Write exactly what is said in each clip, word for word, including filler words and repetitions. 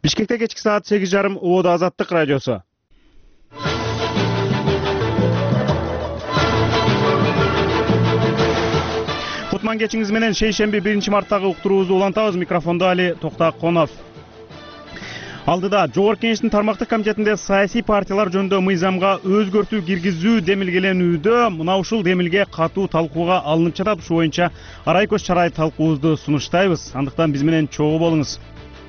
Бишкекте кечки саат сегиз жарым Убода Азаттык радиосу. Кутман кечиңиз менен шейшемби биринчи марттагы уктуруубузду улантабыз. Микрофондо Али Токтаконов. Алдыда Жогорку Кеңештин тармактык комитетинде саясий партиялар жөнүндө мыйзамга өзгөртүү киргизүү демилгеленүүдө мына ушул демилге катуу талкууга алынып жатат. Ушу боюнча арай көз чарай талкуубузду сунуштайбыз. Андыктан биз менен чогуу болуңуз.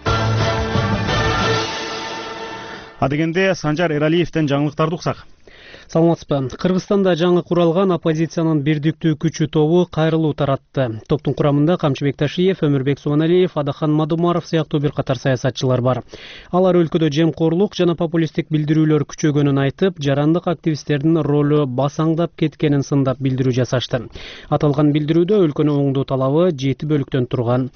Адегенде Санжар Эралиевден жаңылыктарды уксак. Саламатсызбы. Кыргызстанда жаңы куралган оппозициянын бирдиктүү күчү тобу кайрылуу таратты. Топтун курамында Камчыбек Ташиев, Өмүрбек Субаналиев, Адахан Мадумаров сыяктуу бир катар саясатчылар бар. Алар өлкөдө жемкорлук жана популисттик билдирүүлөр күчөгөнүн айтып, жарандык активисттердин ролу басаңдап кеткенин сындап билдирүү жасашты. Аталган билдирүүдө өлкөнү оңдоо талабы жети бөлүктөн турган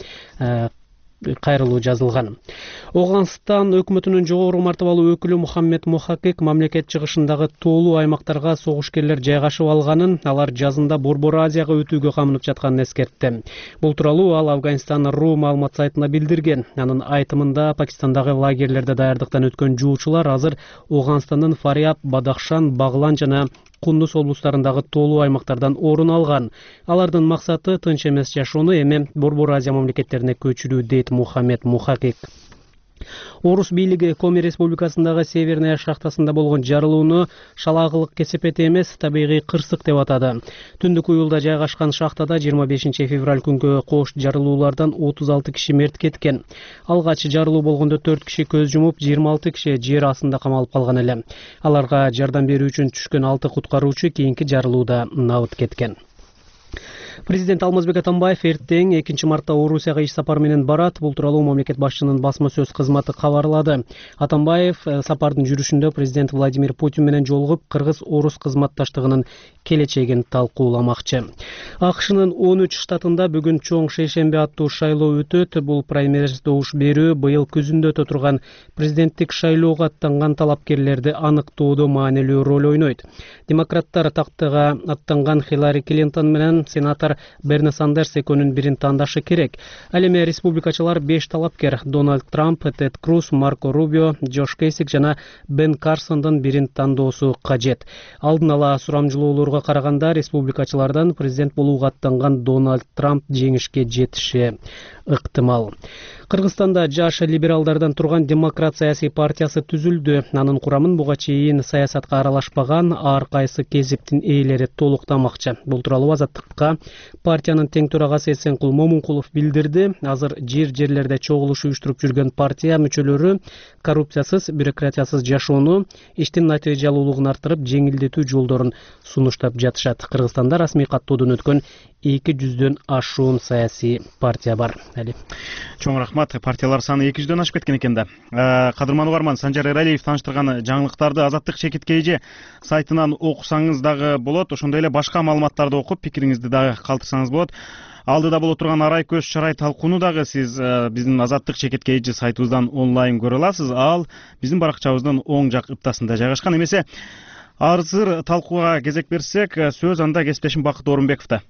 кайрылуу жазылган. Оганстан өкмөтүнүн жогору мартабалуу өкүлү Мухаммед Мухакик мамлекет чыгышындагы тоолуу аймактарга согушкерлер жайгашып алганын, алар жазында Борбор Азияга өтүүгө камынып жатканын эскертти. Бул тууралуу ал Афганистан ру маалымат сайтына билдирген. Анын айтымында Пакистандагы лагерлерде даярдыктан өткөн жуучулар азыр Оганстандын Фариаб, Бадахшан, Баглан жана Кундуз облустарындагы тоолуу аймактардан орун алган. Алардын максаты тынч эмес жашоону эми Борбор Азия мамлекеттерине көчүрүү, дейт Мухаммед Мухакик. Орус бийлиги Коми Республикасындагы Северная шахтасында болгон жарылууну шалагылык кесепети эмес, табигый кырсык деп атады. Түндүк уюлда жайгашкан шахтада жыйырма бешинчи февраль күнгө кош жарылуулардан отуз алты киши мерт кеткен. Алгач жарылуу болгондо төрт киши көз жумуп, жыйырма алты киши жер астында камалып калган эле. Аларга жардам берүү үчүн түшкөн алты куткаруучу кийинки жарылууда набыт кеткен. Президент Алмазбек Атамбаев эртең экинчи мартта Орусияга иш сапар менен барат. Бул тууралуу мамлекет башчынын басма сөз кызматы кабарлады. Атамбаев сапардын жүрүшүндө президент Владимир Путин менен жолугуп, кыргыз-орус кызматташтыгынын келечегин талкууламакчы. АКШнын он үч штатында бүгүн чоң шейшемби аттуу шайлоо өтөт. Бул праймериз добуш берүү быйыл күзүндө өтө турган президенттик шайлоого аттанган талапкерлерди аныктоодо маанилүү роль ойнойт. Демократтар тактыга аттанган Хиллари Клинтон менен сенатор Берни Сандерс экөөнүн бирин тандашы керек. Ал эми республикачылар беш талапкер: Дональд Трамп, Тед Круз, Марко Рубио, Джош Кейсик жана Бен Карсондун бирин тандоосу кажет. Алдын ала сурамжылоолорго караганда республикачылардан президент болууга аттанган Дональд Трамп жеңишке жетиши ыктымал. Кыргызстанда жаш либералдардан турган Демократ саясий партиясы түзүлдү. Анын курамын буга чейин саясатка аралашпаган ар кайсы кесиптин ээлери толуктамакчы. Бул тууралуу Азаттыкка партиянын тең төрагасы Эсенкул Момункулов билдирди. Азыр жер-жерлерде чогулуш уюштуруп жүргөн партия мүчөлөрү коррупциясыз, бюрократиясыз жашоону, иштин натыйжалуулугун арттырып, жеңилдетүү жолдорун сунуштап жатышат. Кыргызстанда расмий каттоодон өткөн эки жүздөн ашуун саясий партия бар. Али. Чоң рахмат. Партиялар саны эки жүздөн ашып кеткен экен да. Кадырман угарман, Санжар Эралиев таныштырган жаңылыктарды Азаттык Чекит Кейже сайтынан окусаңыз дагы болот. Ошондой эле башка маалыматтарды окуп, пикириңизди дагы калтырсаңыз болот. Алдыда боло турган арай көз чарай талкууну дагы сиз биздин Азаттык Чекит Кейже сайтыбыздан онлайн көрө аласыз. Ал биздин баракчабыздын оң жак ыптасында жайгашкан. Эмесе азыр талкууга кезек берсек, сөз анда кесиптешим Бакыт Орунбековдо.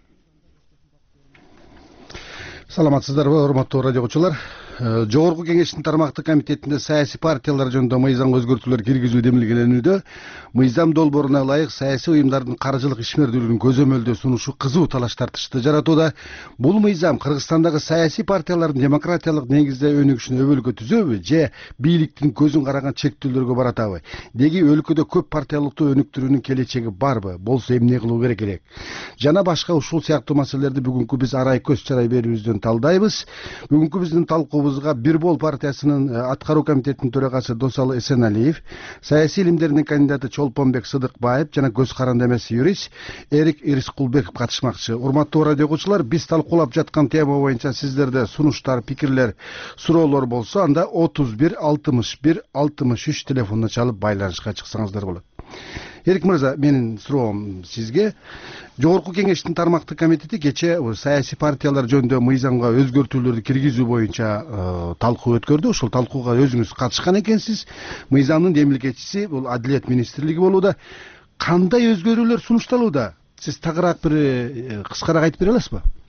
Саламатсыздарбы, урматтуу радио окуучулар. Жогорку Кеңештин тармактык комитетинде саясий партиялар жөнүндө мыйзамга өзгөртүүлөр киргизүү демилгеленүүдө. Мыйзам долбооруна ылайык саясий уюмдардын каржылык ишмердүүлүгүн көзөмөлдөө сунушу кызуу талаш тартышты жаратууда. Бул мыйзам Кыргызстандагы саясий партиялардын демократиялык негизде өнүгүшүнө өбөлгө түзөбү же бийликтин көзүн караган чектөөлөргө баратабы? Деги өлкөдө көп партиялыктуу өнүктүрүүнүн келечеги барбы? Болсо эмне кылуу керек элек? Жана башка ушул сыяктуу маселелерди бүгүнкү биз арай көз чарай берүүбүздөн талдайбыз. Бүгүнкү биздин талкуубузга Бир бол партиясынын аткаруу комитетинин төрагасы Досалы Эсеналиев, саясий илимдердин кандидаты Чолпонбек Сыдыкбаев жана көз каранды эмес юрист Эрик Ирискулбеков катышмакчы. Урматтуу радио окуучулар, биз талкуулап жаткан тема боюнча сиздерде сунуштар, пикирлер, суроолор болсо, анда отуз бир алтымыш бир алтымыш үч телефонуна чалып байланышка чыксаңыздар болот. Эрик мырза, менин суроом сизге. Жогорку Кеңештин тармактык комитети кечээ саясий партиялар жөнүндө мыйзамга өзгөртүүлөрдү киргизүү боюнча талкуу өткөрдү. Ошол талкууга өзүңүз катышкан экенсиз. Мыйзамдын демилгечиси бул Адилет министрлиги болууда. Кандай өзгөрүүлөр сунушталууда? Сиз тагыраак бир кыскараак айтып бере аласызбы?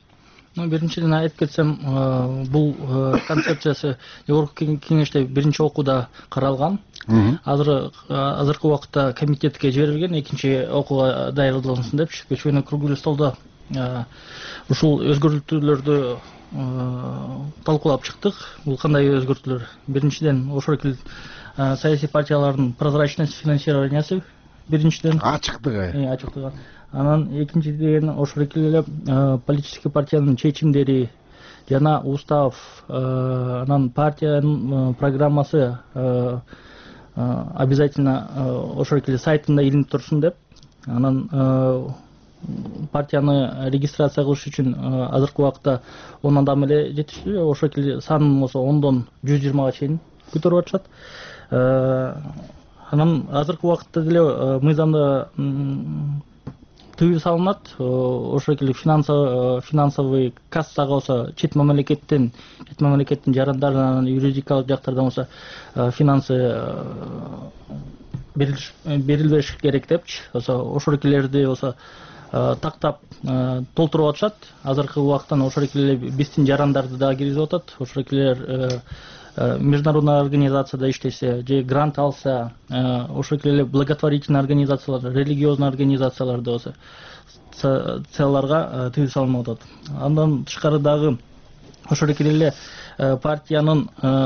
Биринчиден айтып кетсем, бул концепциясы жогорку кеңеште биринчи окууда каралган. Азыр азыркы убакытта комитетке жиберилген, экинчи окууга даярдалсын депчи көчмөндөй круглый столдо ушул өзгөртүүлөрдү талкуулап чыктык. Бул кандай өзгөртүүлөр? Биринчиден ошол эле саясий партиялардын прозрачность финансированиясы биринчиден ачыктыгы. Ачыктыгы. Анан экинчиден ошол эле политический партиянын чечимдери жана устав, анан партиянын программасы обязательно ошол эле сайтында илинип турсун деп. Анан партияны регистрация кылыш үчүн азыркы убакытта он адам эле жетиштүү. Ошол эле санын болсо ондон жүз жыйырмага чейин көтөрүп атышат. Анан азыркы убакытта деле мыйзамда тыюу салынат. Ошол эле финансовый кассага болсо чет мамлекеттен, чет мамлекеттин жарандарынан, юридикалык жактардан болсо финансы берилбеш керек депчи. Ошол элерди болсо тактап толтуруп атышат. Азыркы убакыттан ошол эле биздин жарандарды да киргизип атат. Ошол элер международный организацияда иштесе же грант алса, ошол эле благотворительный организациялар, религиозный организацияларда болсо целларга тыюу салынып атат. Андан тышкары дагы ошол эле партиянын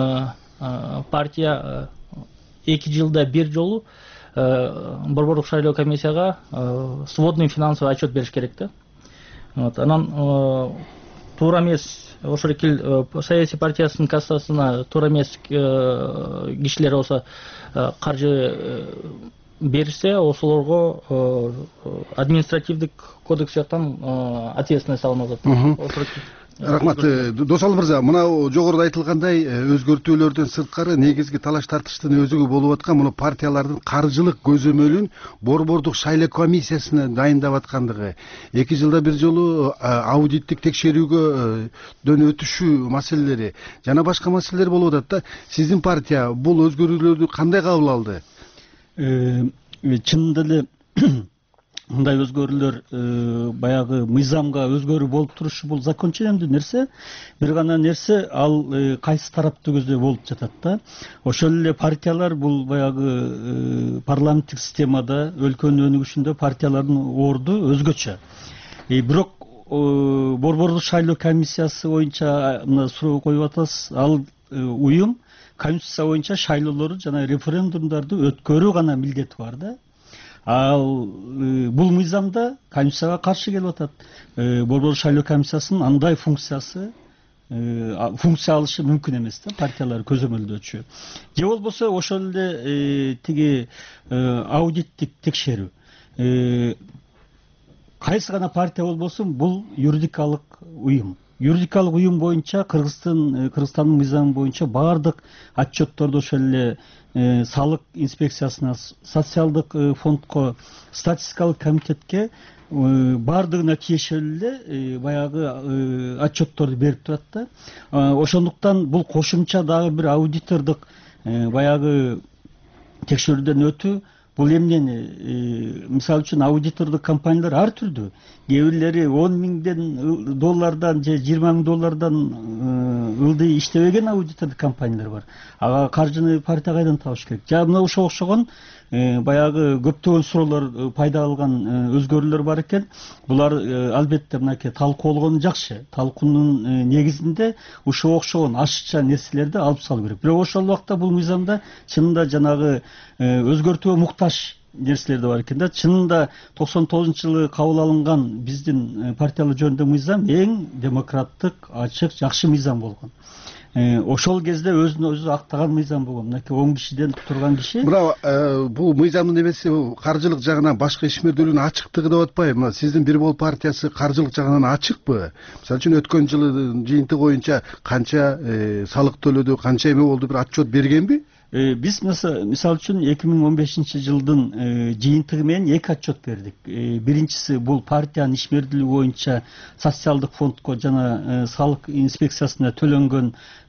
партия эки жылда бир жолу борбордук шайлоо комиссияга сводный финансовый отчет бериш керек да. Анан туура эмес ошол эле саясий партиясынын кассасына туура эмес кишилер болсо каржы берсе, ошолорго административдик кодекс жактан ответственность салынып атат. Рахмат. Досалы мырза, мына жогоруда айтылгандай өзгөртүүлөрдөн сырткары негизги талаш тартыштын өзүгү болуп аткан муну партиялардын каржылык көзөмөлүн борбордук шайлоо комиссиясына дайындап аткандыгы, эки жылда бир жолу аудиттик текшерүүгө өтүшүү маселелери жана башка маселелер болуп атат да. Сиздин партия бул өзгөрүүлөрдү кандай кабыл алды? Чынында эле мындай өзгөрүүлөр баягы мыйзамга өзгөрүү болуп турушу бул закон ченемдүү нерсе. Бир гана нерсе ал кайсы тараптуу көздөй болуп жатат да. Ошол эле партиялар бул баягы парламенттик системада өлкөнүн өнүгүшүндө партиялардын орду өзгөчө. Бирок борбордук шайлоо комиссиясы боюнча мына суроо коюп атасыз. Ал уюм конституция боюнча шайлоолорду жана референдумдарды өткөрүү гана милдети бар да. Ал бул мыйзамда конституцияга каршы келип атат. Борбордук шайлоо комиссиясынын андай функциясы функция алышы мүмкүн эмес да, партиялар көзөмөлдөөчү. Же болбосо ошол эле тиги аудиттик текшерүү. Кайсы гана партия болбосун бул юридикалык уюм. Юридикалык уюм боюнча Кыргызстан Кыргызстандын мыйзамы боюнча баардык отчетторду ошол эле салык инспекциясына, социалдык фондко, статистикалык комитетке баардыгына тиешелүү эле баягы отчетторду берип турат да. Ошондуктан бул кошумча дагы бир аудитордук баягы текшерүүдөн өтүү. Бул эмнени, мисалы үчүн аудитордук компаниялар ар түрдүү. Кээ бирлери он миңден доллардан же жыйырма миң доллардан ылдый иштебеген аудитордук компаниялар бар. Ага каржыны партия кайдан табыш керек? Жана мына ошого окшогон баягы көптөгөн суроолор пайда алган өзгөрүүлөр бар экен. Булар албетте мынакей талкууланганы жакшы. Талкуунун негизинде ушуга окшогон ашыкча нерселерди алып салуу керек. Бирок ошол убакта бул мыйзамда чынында жанагы өзгөртүүгө муктаж нерселер да бар экен да. Чынында токсон тогузунчу жылы кабыл алынган биздин партиялар жөнүндө мыйзам эң демократтык, ачык, жакшы мыйзам болгон. Ошол кезде өзүн өзү актаган мыйзам болгон. Мынакей он кишиден турган киши. Мына бул мыйзамдын эмеси каржылык жагынан башка ишмердүүлүгүнүн ачыктыгы деп атпайбы? Мына сиздин Бир Бол партиясы каржылык жагынан ачыкпы? Мисалы үчүн өткөн жылы жыйынтык боюнча канча салык төлөдү, канча эме болду, бир отчет бергенби? Биз мисалы үчүн эки миң он бешинчи жылдын жыйынтыгы менен эки отчет бердик. Биринчиси бул партиянын ишмердүүлүгү боюнча социалдык фондко жана салык инспекциясына төлөнгөн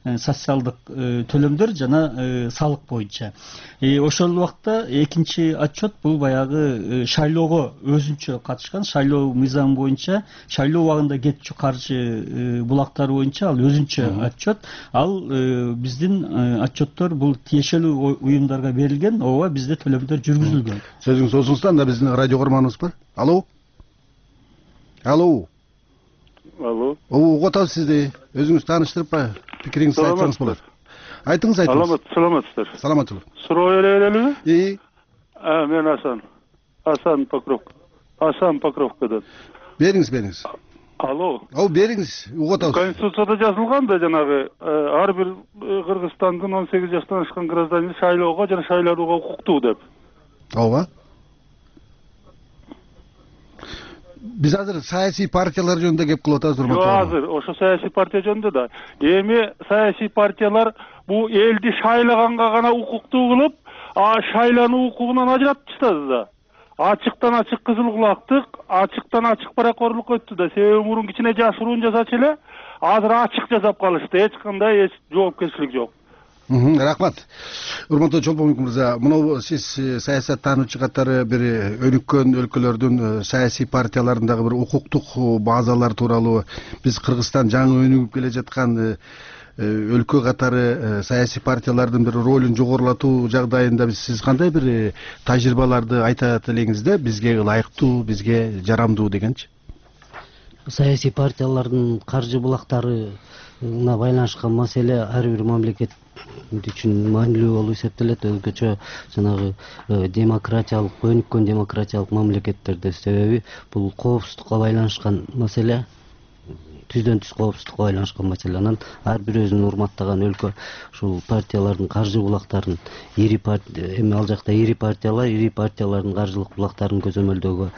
социалдык төлөмдөр жана салык боюнча. Ошол убакта экинчи отчет бул баягы шайлоого өзүнчө катышкан шайлоо мыйзамы боюнча шайлоо убагында кетчү каржы булактары боюнча ал өзүнчө отчет. Ал биздин отчеттор бул тиешелүү уюмдарга берилген, ооба бизде төлөмдөр жүргүзүлгөн. Сөзүңүз созуңуздар, анда биздин радио көрманыбыз бар. Алло. Алло. Алло. Угуп атабыз сизди. Өзүңүз тааныштырып, пикириңизди айтсаңыз болот. Айтыңыз, айтыңыз. Саламат, саламатсыздар. Саламатчылык. Суроо элелелби? И. А, мен Асан. Асан Покров. Асан Покровкадан. Бериңиз, бериңиз. Алло. Ау, бериңиз. Угуп атабыз. Конституцияда жазылган да жанагы ар бир Кыргызстандын он сегиз жаштан ашкан гражданин шайлоого жана шайланууга укуктуу деп. Ооба. Биз азыр саясий партиялар жөнүндө кеп кылып атабыз, урматтуу. Жок, азыр ошо саясий партия жөнүндө да. Эми саясий партиялар бул элди шайлаганга гана укуктуу кылып, а шайлануу укугунан ажыратып таштады да. Ачыктан ачык кызыл кулактык, ачыктан ачык паракорлук өттү да. Себеби мурун кичине жашыруун жасачу эле, азыр ачык жасап калышты. Эч кандай эч жоопкерчилик жок. Рахмат. Урматтуу Чолпонбек мырза, мына сиз саясаттануучу катары бир өнүккөн өлкөлөрдүн саясий партияларындагы бир укуктук базалар тууралуу, биз Кыргызстан жаңы өнүгүп келе жаткан өлкө катары саясий партиялардын бир ролун жогорулатуу жагдайында биз сиз кандай бир тажрыйбаларды айтат элеңиз да, бизге ылайыктуу, бизге жарамдуу дегенчи? Саясий партиялардын каржы булактарына байланышкан маселе ар бир мамлекет үчүн маанилүү болуп эсептелет, өзгөчө жанагы демократиялык, өнүккөн демократиялык мамлекеттерде. Себеби бул коопсуздукка байланышкан маселе, түздөн түз коопсуздукка байланышкан маселе. Анан ар бир өзүн урматтаган өлкө ушул партиялардын каржы булактарын, ири партия, эми ал жакта ири партиялар, ири партиялардын каржылык булактарын көзөмөлдөөгө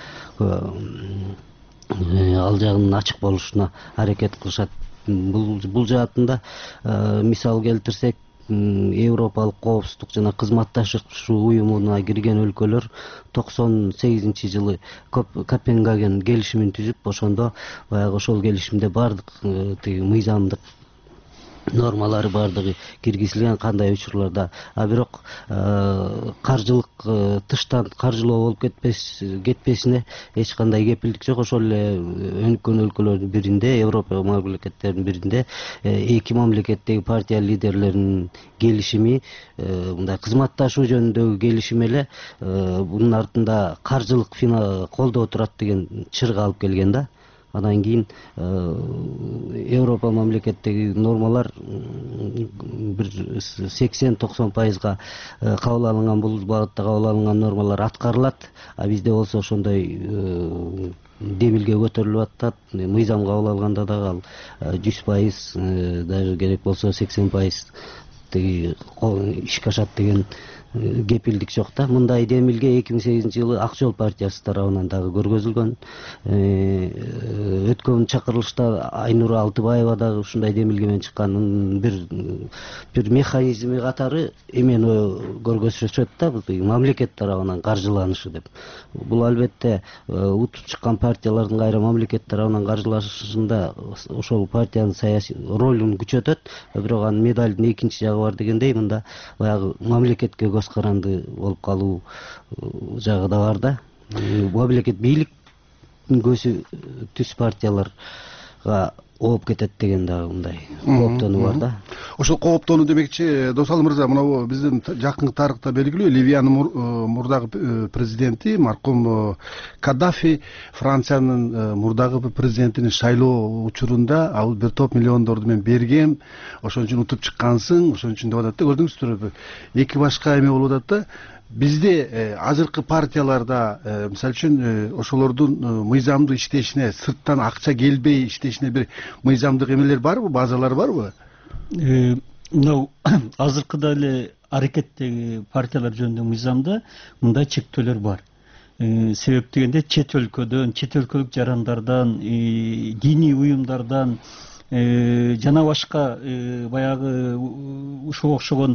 ал жагынын ачык болушуна аракет кылышат. Бул бул жаатында мисал келтирсек, Европалык коопсуздук жана кызматташуу уюмуна кирген өлкөлөр токсон сегизинчи жылы Копенгаген келишимин түзүп, ошондо баягы ошол келишимде бардык мыйзамдык нормалары бардыгы киргизилген, кандай учурларда. А бирок каржылык тыштан каржылоо болуп кетпес кетпесине эч кандай кепилдик жок. Ошол эле өнүккөн өлкөлөрдүн биринде, Европа мамлекеттеринин биринде эки мамлекеттеги партия лидерлеринин келишими, мындай кызматташуу жөнүндөгү келишим эле бунун артында каржылык колдоо турат деген чырга алып келген да. Андан кийин Европа мамлекеттеги нормалар бир сексен токсон пайызга кабыл алынган, бул багытта кабыл алынган нормалар аткарылат. А бизде болсо ошондой демилге көтөрүлүп атат. Мыйзам кабыл алганда дагы ал жүз пайыз, даже керек болсо сексен пайыз ишке ашат деген кепилдик жок да. Мындай демилге эки миң сегизинчи жылы Ак Жол партиясы тарабынан дагы көргөзүлгөн. Өткөн чакырылышта Айнура Алтыбаева дагы ушундай демилге менен чыккан. Бир бир механизми катары эмени көргөзүшөт да, бул мамлекет тарабынан каржыланышы деп. Бул албетте утуп чыккан партиялардын кайра мамлекет тарабынан каржылашышында ошол партиянын саясий ролун күчөтөт. Бирок анын медалдын экинчи жагы бар дегендей, мында баягы мамлекетке көз каранды болуп калуу жагы да бар да. Мамлекет бийликтин көзү түз партияларга ооп кетет деген дагы мындай кооптонуу бар да. Ошол кооптонуу демекчи, Досалы мырза, мына биздин жакынкы тарыхта белгилүү Ливиянын мурдагы президенти маркум Каддафи Франциянын мурдагы президентинин шайлоо учурунда ал бир топ миллиондорду мен бергем, ошон үчүн утуп чыккансың, ошон үчүн деп атат да. Көрдүңүздүр, эки башка эме болуп атат да. Бизде азыркы партияларда мисалы үчүн ошолордун мыйзамдуу иштешине, сырттан акча келбей иштешине бир мыйзамдык эмелер барбы, базалар барбы? Мына азыркыда эле аракеттеги партиялар жөнүндө мыйзамда мындай чектөөлөр бар. Себеп дегенде чет өлкөдөн, чет өлкөлүк жарандардан, диний уюмдардан жана башка баягы ушуга окшогон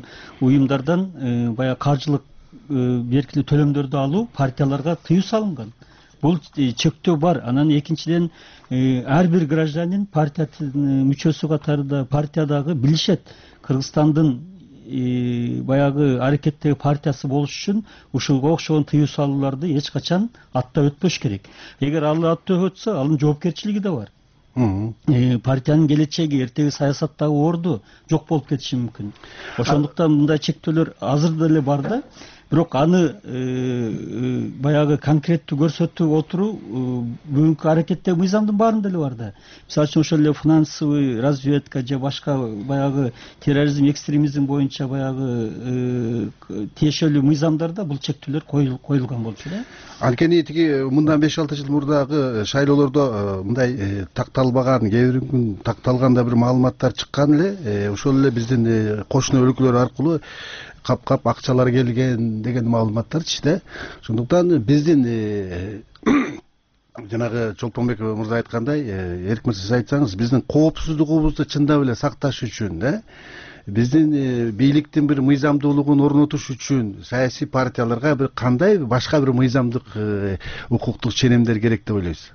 уюмдардан баягы каржылык беркилүү төлөмдөрдү алуу партияларга тыюу салынган. бул чектөө бар. Анан экинчиден ар бир гражданин партиянын мүчөсү катарында партиядагы билишет Кыргызстандын баягы аракеттеги партиясы болуш үчүн ушуга окшогон тыюу салууларды эч качан аттап өтпөш керек. Эгер ал аттап өтсө, анын жоопкерчилиги да бар. Партиянын келечеги, эртеги саясаттагы орду жок болуп кетиши мүмкүн. Ошондуктан мындай чектөөлөр азыр деле бар да. Бирок аны баягы конкреттүү көрсөтүп отуруу бүгүнкү аракеттеги мыйзамдын баарында эле бар да. Мисалы үчүн ошол эле финансовый разведка же башка баягы терроризм, экстремизм боюнча баягы тиешелүү мыйзамдарда бул чектөөлөр коюлган болчу да. Анткени тиги мындан беш алты жыл мурдагы шайлоолордо мындай такталбаган, кээ бир күн такталган да бир маалыматтар чыккан эле. Ошол эле биздин кошуна өлкөлөр аркылуу кап-кап акчалар келген деген маалыматтарчы да. Ошондуктан биздин жанагы Чолпонбек мырза айткандай, Эрик мырза сиз айтсаңыз, биздин коопсуздугубузду чындап эле сакташ үчүн да, биздин бийликтин бир мыйзамдуулугун орнотуш үчүн саясий партияларга бир кандай башка бир мыйзамдык укуктук ченемдер керек деп ойлойсуз?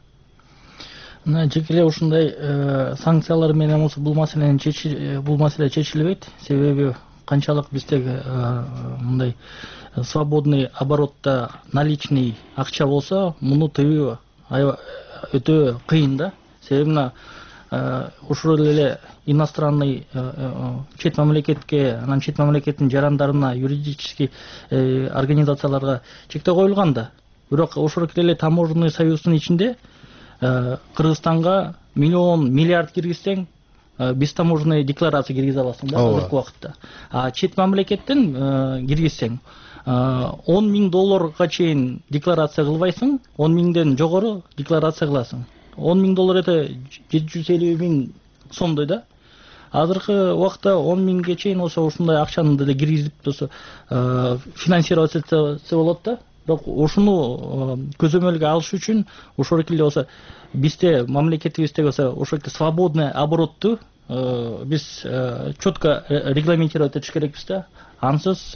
Жеке эле ушундай санкциялар менен бул маселени бул маселе чечилбейт. Себеби канчалык биздеги мындай свободный оборотто наличный акча болсо, муну тыюу өтө кыйын да. Себеби мына ушул эле иностранный чет мамлекетке, анан чет мамлекеттин жарандарына, юридический организацияларга чектөө коюлган да. Бирок ошол эле таможенный союздун ичинде Кыргызстанга миллион, миллиард киргизсең, биз таможенный декларация киргизе аласың да азыркы убакытта. А чет мамлекеттен киргизсең, он миң долларга чейин декларация кылбайсың, он миңден жогору декларация кыласың. он миң доллар это жети жүз элүү миң сомдой да. Азыркы убакта он миңге чейин болсо ушундай акчаны деле киргизип болсо финансировать этсе болот да. Бирок ушуну көзөмөлгө алыш үчүн ошол эле болсо бизде мамлекетибизде болсо ошол свободный оборотту биз четко регламентировать этиш керекпиз да. Ансыз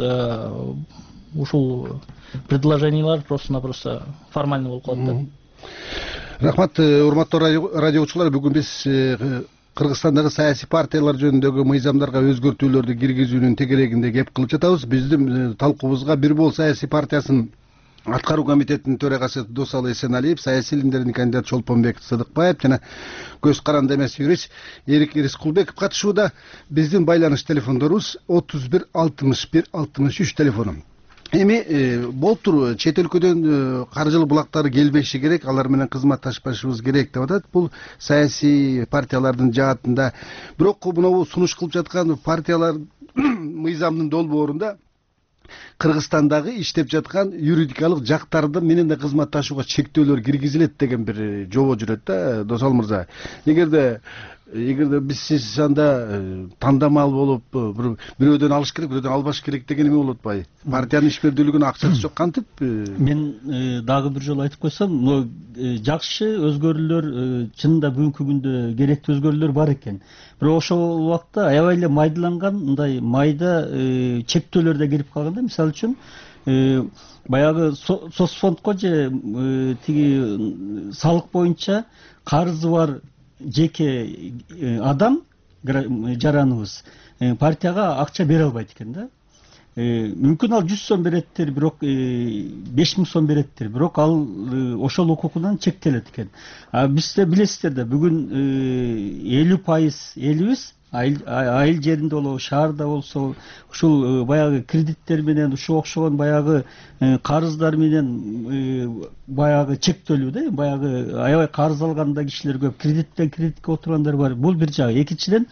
ушул предложениялар просто-напросто формально болуп калат да. Рахмат, урматтуу радиочулар, бүгүн биз Кыргызстандагы саясий партиялар жөнүндөгү мыйзамдарга өзгөртүүлөрдү киргизүүнүн тегерегинде кеп кылып жатабыз. Биздин талкуубузга Бир Бол саясий партиясынын аткаруу комитетинин төрагасы Досалы Эсеналиев, саясий илимдердин кандидаты Чолпонбек Сыдыкбаев жана көз каранды эмес юрист Эрик Рыскулбеков катышууда. Биздин байланыш телефондорубуз отуз бир алтымыш бир алтымыш үч телефону. Эми болуптур, чет өлкөдөн каржылык булактары келбеши керек, алар менен кызматташпашыбыз керек деп атат. Бул саясий партиялардын жаатында. Бирок мына сунуш кылып жаткан партиялар мыйзамдын долбоорунда Кыргызстандагы иштеп жаткан юридикалык жактарды менен да кызматташууга чектөөлөр киргизилет деген бир жобо жүрөт да, Досал мырза. Эгерде эгерде биз сиз анда тандамал болуп бирөөдөн алыш керек, бирөөдөн албаш керек деген эме болуп атпайбы? Партиянын ишмердүүлүгүнө акчасы жок кантип? Мен дагы бир жолу айтып койсом, мына жакшы өзгөрүүлөр чынында бүгүнкү күндө керектүү өзгөрүүлөр бар экен. Бирок ошол убакта аябай эле майдаланган, мындай майда чектөөлөр да кирип калган да. Мисалы үчүн баягы соцфондко же тиги салык боюнча карызы бар жеке адам, жараныбыз партияга акча бере албайт экен да. Мүмкүн ал жүз сом береттир, бирок беш миң сом береттир, бирок ал ошол укугунан чектелет экен. А бизде билесиздер да, бүгүн элүү пайыз элибиз айыл жеринде болобу, шаарда болсо, ушул баягы кредиттер менен, ушуга окшогон баягы карыздар менен баягы чектөлүү да. Баягы аябай карыз алган да кишилер көп, кредиттен кредитке отургандар бар. Бул бир жагы. Экинчиден,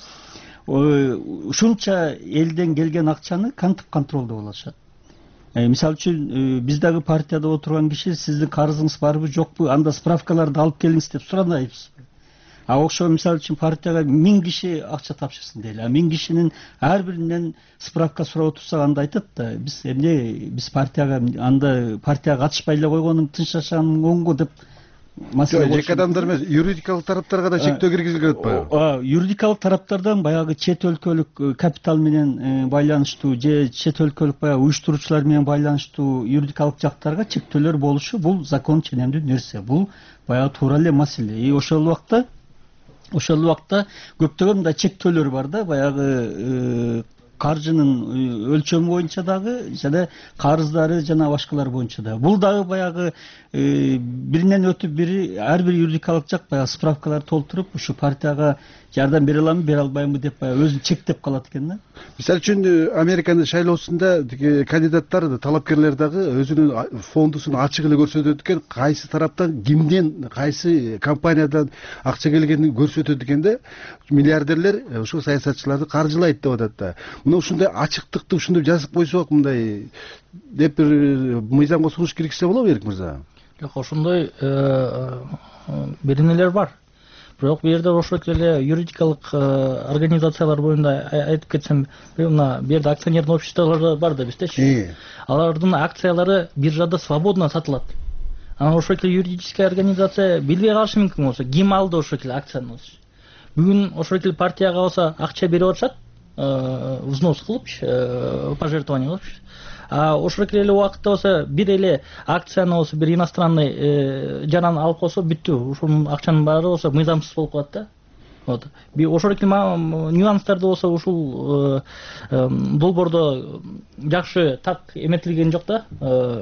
ушунча элден келген акчаны кантип контролдоп алышат? Мисалы үчүн биз дагы партияда отурган киши сиздин карызыңыз барбы, жокпу, анда справкаларды алып келиңиз деп суранайбыз. А окшогон мисалы үчүн партияга миң киши акча тапшырсын дейли. А миң кишинин ар биринен справка сурап отурсак анда айтат да, биз эмне биз партияга анда партияга катышпай эле койгонун тынчташаның оңго деп маселе жеке адамдар эмес, юридикалык тараптарга да чектөө киргизилген атпайбы? Юридикалык тараптардан баягы чет өлкөлүк капитал менен байланыштуу же чет өлкөлүк баягы уюштуруучулар менен байланыштуу юридикалык жактарга чектөөлөр болушу бул закон ченемдүү нерсе. Бул баягы туура эле маселе. И ошол убакта ошол убакта көптөгөн мындай чектөөлөр бар да, баягы каржынын өлчөмү боюнча дагы жана карыздары жана башкалар боюнча да. Бул дагы баягы биринен өтүп бири ар бир юридикалык жак баягы справкаларды толтуруп ушу партияга жардам бере аламбы, бере албайбы деп баягы өзүн чектеп калат экен да. Мисалы үчүн Американын шайлоосунда кандидаттар, талапкерлер дагы өзүнүн фондусун ачык эле көрсөтөт экен, кайсы тараптан, кимден, кайсы компаниядан акча келгенин көрсөтөт экен да. Миллиардерлер ушул саясатчыларды каржылайт деп атат да. Мына ушундай ачыктыкты ушундай жазып койсок, мындай деп бир мыйзамга сунуш киргизсе болобу, Эрик мырза? Жок, ошондой беренелер бар. Бирок бул жерде ошол эле юридикалык организациялар боюнда айтып кетсем, мына бул жерде акционерный обществолор бар да биздечи. Алардын акциялары биржада свободно сатылат. Анан ошол эле юридическая организация билбей калышы мүмкүн болсо, ким алды ошол эле акцияны? Бүгүн ошол эле партияга болсо акча берип атышат, взнос кылып, пожертвование кылып. А ошол эле убакытта болсо бир эле акцияны болсо бир иностранный жаран алып койсо бүттү. Ушунун акчанын баары болсо мыйзамсыз болуп калат да. Вот. Би ошол эле нюанстарды болсо ушул долбоордо жакшы так эметилген жок да.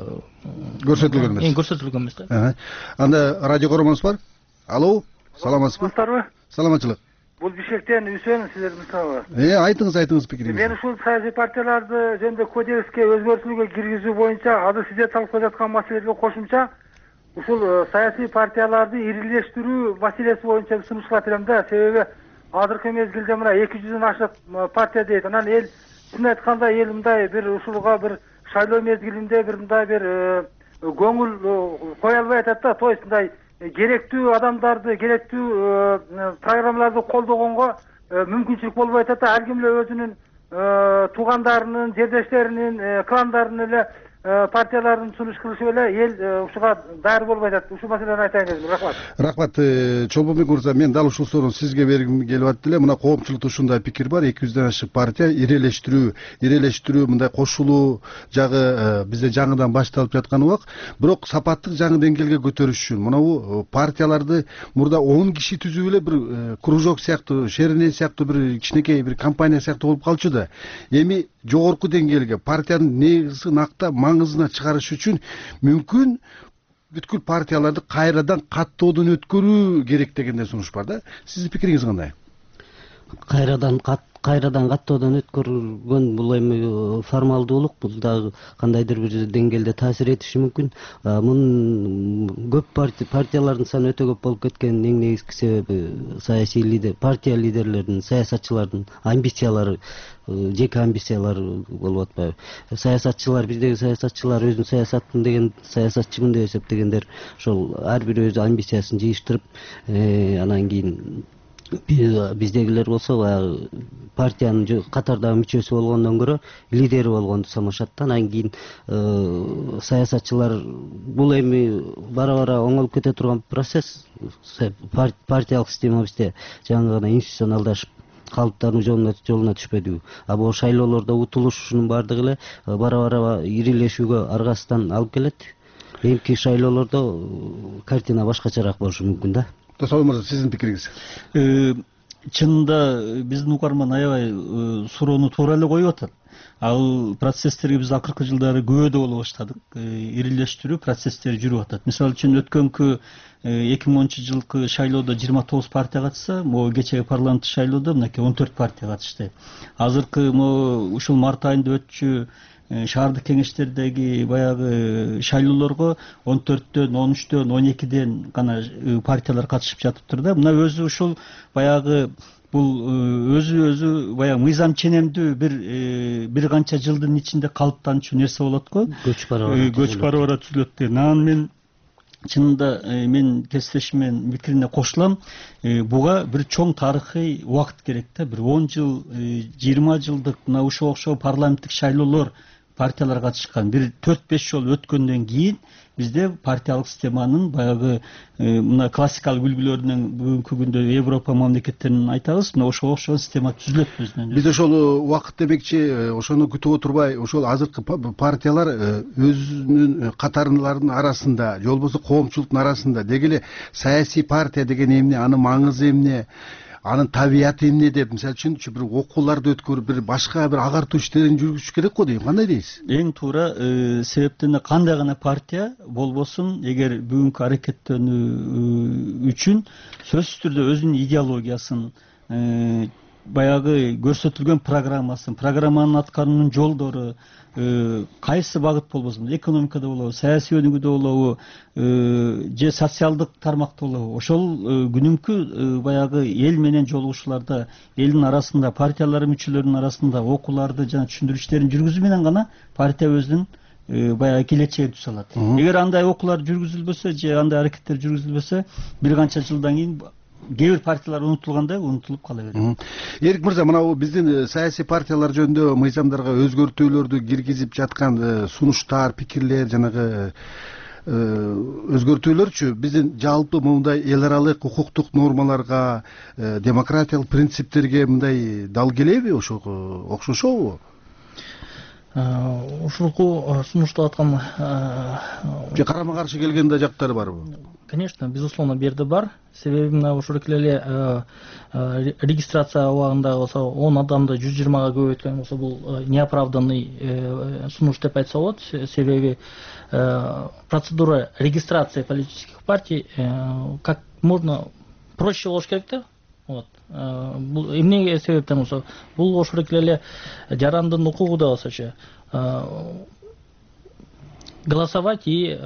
Көрсөтүлгөн эмес. Көрсөтүлгөн эмес да. Анда радио көрөрмөнүз бар. Алло, саламатсызбы? Саламатчылык. Бул Бишкектен Үсен, силердин сабы. Э, айтыңыз, айтыңыз пикириңизди. Мен ушул саясий партияларды жөнүндө кодекске өзгөртүүлөргө киргизүү боюнча азыр сизде талкуулап жаткан маселелерге кошумча ушул саясий партияларды ирилештирүү маселеси боюнча сунуштар берем да. Себеби азыркы мезгилде мына эки жүздөн ашык партия дейт. Анан эл, чын айтканда, эл мындай бир ушулга бир шайлоо мезгилинде бир мындай бир көңүл кое албай атат да. То есть мындай керектүү адамдарды, керектүү программаларды колдогонго мүмкүнчүлүк болбой атат да. Ар ким эле өзүнүн туугандарынын, жердештеринин, кландарынын эле партияларын сунуш кылышып эле эл ушуга даяр болбой атат. Ушул маселени айтайын дедим. Рахмат. Рахмат. Чолбонбек мырза, мен дал ушул суроону сизге бергим келип атты эле. Мына коомчулукта ушундай пикир бар. эки жүздөн ашык партия ирелештирүү, ирелештирүү мындай кошулуу жагы бизде жаңыдан башталып жаткан убак. Бирок сапаттык жаңы деңгээлге көтөрүш үчүн мына партияларды мурда он киши түзүп эле бир кружок сыяктуу, шерене сыяктуу бир кичинекей бир компания сыяктуу болуп калчу да. Эми жогорку деңгээлге партиянын негизги накта маңызына чыгарыш үчүн мүмкүн бүткүл партияларды кайрадан каттоодон өткөрүү керек дегендей сунуш бар да. Сиздин пикириңиз кандай? Кайрадан кат кайрадан каттоодон өткөрүлгөн бул эми формалдуулук, бул дагы кандайдыр бир деңгээлде таасир этиши мүмкүн. Мунун көп партиялардын саны өтө көп болуп кеткенин эң негизги себеби саясий лидер, партия лидерлеринин, саясатчылардын амбициялары, жеке амбициялары болуп атпайбы? Саясатчылар, биздеги саясатчылар өзүн саясаттын деген, саясатчымын деп эсептегендер ошол ар бири өз амбициясын жыйыштырып, анан кийин биздегилер болсо баягы партиянын катардагы мүчөсү болгондон көрө лидери болгонду самашат да. Анан кийин саясатчылар, бул эми бара-бара оңолуп кете турган процесс. Партиялык система бизде жаңы гана институционалдашып калыптануу жолуна жолуна түшпөдүбү? А бул шайлоолордо утулуш, ушунун баардыгы эле бара-бара ирилешүүгө аргасыздан алып келет. Эми шайлоолордо картина башкачараак болушу мүмкүн да. Досол мырза, сиздин пикириңиз? Чынында биздин угарман аябай суроону туура эле коюп атат. Ал процесстерге биз акыркы жылдары күбөдө боло баштадык. Ирилештирүү процесстери жүрүп атат. Мисалы үчүн өткөнкү эки миң онунчу жылкы шайлоодо жыйырма тогуз партия катышса, могу кечеги парламенттик шайлоодо мынакей он төрт партия катышты. Азыркы могу ушул март айында өтчү шаардык кеңештердеги баягы шайлоолорго он төрттөн, он үчтөн, он экиден гана партиялар катышып жатыптыр да. Мына өзү ушул баягы бул өзү өзү баягы мыйзам ченемдүү бир бир канча жылдын ичинде калыптанчу нерсе болот го. Көч бара-бара көч бара-бара түзүлөт дейт. Анан мен чынында мен кесиптешимен пикирине кошулам. Буга бир чоң тарыхый убакыт керек да. Бир он жыл, жыйырма жылдык мына ушуга окшогон парламенттик шайлоолор партиялар катышкан бир төрт беш жолу өткөндөн кийин бизде партиялык системанын баягы мына классикалык үлгүлөрүнөн бүгүнкү күндө Европа мамлекеттерин айтабыз, мына ошого окшогон система түзүлөт өзүнөн. Биз ошол убакыт демекчи, ошону күтүп отурбай, ошол азыркы партиялар өзүнүн катарларынын арасында, же болбосо коомчулуктун арасында деги эле саясий партия деген эмне, анын маңызы эмне, анын табияты эмне деп, мисалы үчүнчү бир окууларды өткөрүп, бир башка бир агартуу иштерин жүргүзүш керек го дейм. Кандай дейсиз? Эң туура, себептен кандай гана партия болбосун, эгер бүгүнкү аракеттенүү үчүн сөзсүз түрдө өзүнүн идеологиясын, баягы көрсөтүлгөн программасын, программанын аткаруунун жолдору, кайсы багыт болбосун, экономикада болобу, саясий өнүгүүдө болобу, же социалдык тармакта болобу, ошол күнүмкү баягы эл менен жолугушууларда, элдин арасында, партиялардын мүчөлөрүнүн арасында окууларды жана түшүндүрүү иштерин жүргүзүү менен гана партия өзүнүн баягы келечегин түзө алат. Эгер андай окуулар жүргүзүлбөсө же андай аракеттер жүргүзүлбөсө, бир канча жылдан кийин кээ бир партиялар унутулгандай унутулуп кала берет. Эрик мырза, мына биздин саясий партиялар жөнүндө мыйзамдарга өзгөртүүлөрдү киргизип жаткан сунуштар, пикирлер, жанагы өзгөртүүлөрчү биздин жалпы мындай эл аралык укуктук нормаларга, демократиялык принциптерге мындай дал келеби, ошого окшошобу? Ушулку сунуштап аткан же карама каршы келген да жактары барбы? Конечно, безусловно, бир жерде бар. Себеби мына ошол эле регистрация убагында болсо он адамды жүз жыйырмага көбөйткөн болсо, бул неоправданный сунуш деп айтса болот. Себеби процедура регистрации политических партий как можно проще болуш керек да. Вот. Бул эмнеге себептен болсо, бул ошол эле жарандын укугу да болсочу голосовать и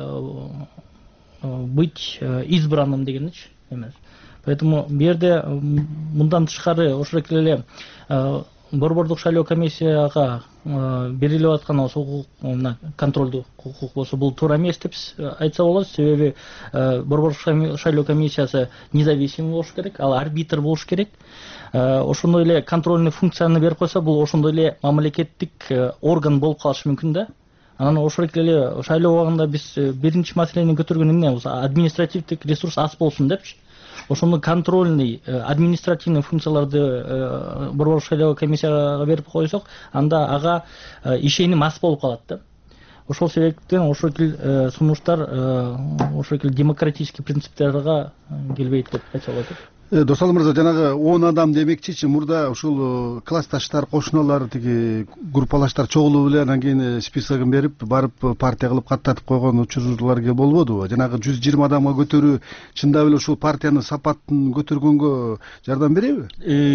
быть избранным дегенчи эмес. Поэтому бу жерде мындан тышкары ошол эле борбордук шайлоо комиссияга берилип аткан болсо контролдук укук болсо, бул туура эмес деп айтса болот. Себеби борбордук шайлоо комиссиясы независимый болуш керек, ал арбитр болуш керек. Ошондой эле контрольный функцияны берип койсо, бул ошондой эле мамлекеттик орган болуп калышы мүмкүн да. Анан ошол эле шайлоо убагында биз биринчи маселени көтөргөн эмне болсо, административдик ресурс аз болсун депчи. Ошондо контрольный, административный функцияларды борбордук шайлоо комиссияга берип койсок, анда ага ишеним аз болуп калат да. Ошол себептен ошол сунуштар ошол демократический принциптерге келбейт деп айтса болот. Досалы мырза, жанагы он адам демекчичи, мурда ушул классташтар, кошуналар, тиги группалаштар чогулуп эле анан кийин списогун берип, барып партия кылып каттатып койгон учурлар болбодубу? Жанагы жүз жыйырма адамга көтөрүү чындап эле ушул партиянын сапатын көтөргөнгө жардам береби?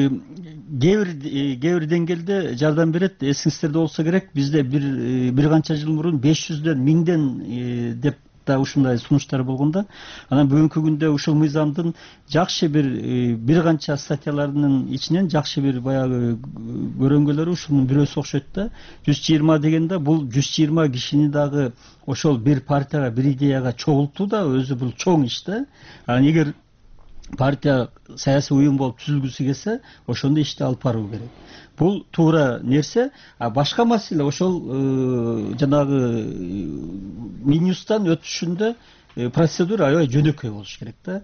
Кээ бир кээ бир деңгээлде жардам берет. Эсиңиздерде болсо керек, бизде бир бир канча жыл мурун беш жүздөн, миңден деп да ушундай сунуштар болгондо, анан бүгүнкү күндө ушул мыйзамдын жакшы бир бир канча статьяларынын ичинен жакшы бир баягы көрөнгөлөрү ушунун бирөөсү окшойт да. жүз жыйырма дегенде бул жүз жыйырма кишини дагы ошол бир партияга, бир идеяга чогултуу да өзү бул чоң иш да. Анан эгер партия саясий уюм болуп түзүлгүсү келсе, ошондой ишти алып баруу керек. Бул туура нерсе. А башка маселе ошол жанагы минюстан өтүшүндө процедура аябай жөнөкөй болуш керек да.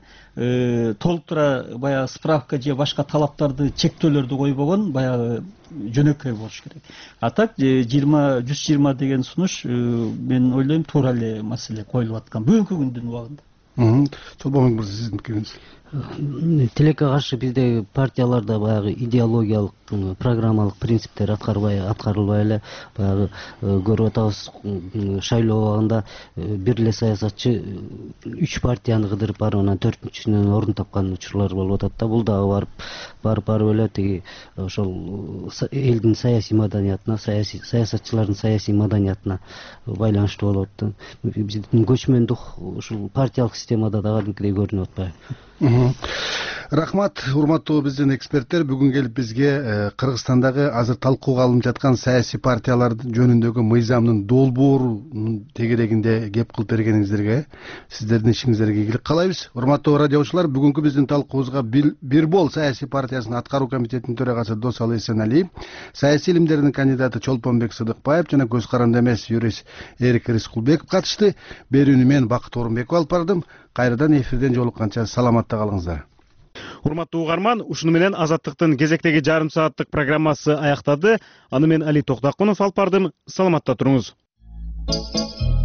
Толтура баягы справка же башка талаптарды, чектөөлөрдү койбогон баягы жөнөкөй болуш керек. А так жыйырма жүз жыйырма деген сунуш мен ойлойм туура эле маселе коюлуп аткан бүгүнкү күндүн убагында. Чолбонбек мырза, сиздин пикириңиз? Тилекке каршы бизде партияларда баягы идеологиялык, программалык принциптер аткарбай аткарылбай эле баягы көрүп атабыз. Шайлоо убагында бир эле саясатчы үч партияны кыдырып барып, анан төртүнчүсүнөн орун тапкан учурлар болуп атат да. Бул дагы барып барып барып эле тиги ошол элдин саясий маданиятына, саясий саясатчылардын саясий маданиятына байланыштуу болуп атты. Биздин көчмөндүк ушул партиялык системада да кадимкидей көрүнүп атпайбы? Рахмат, урматтуу биздин эксперттер. Бүгүн келип бизге Кыргызстандагы азыр талкууга алынып жаткан саясий партиялар жөнүндөгү мыйзамдын долбоорунун тегерегинде кеп кылып бергениңиздерге, сиздердин ишиңиздерге ийгилик каалайбыз. Урматтуу радиочулар, бүгүнкү биздин талкуубузга Бир бол саясий партиясынын аткаруу комитетинин төрагасы Досалы Эсеналиев, саясий илимдердин кандидаты Чолпонбек Сыдыкбаев жана көз каранды эмес юрист Эрик Рыскулбеков катышты. Берүүнү мен Бакыт Орунбеков алып бардым. Кайрадан эфирден жолукканча саламатта калыңыздар. Урматтуу угарман, ушуну менен Азаттыктын кезектеги жарым сааттык программасы аяктады. Аны мен Али Токтакунов алып бардым. Саламатта туруңуз.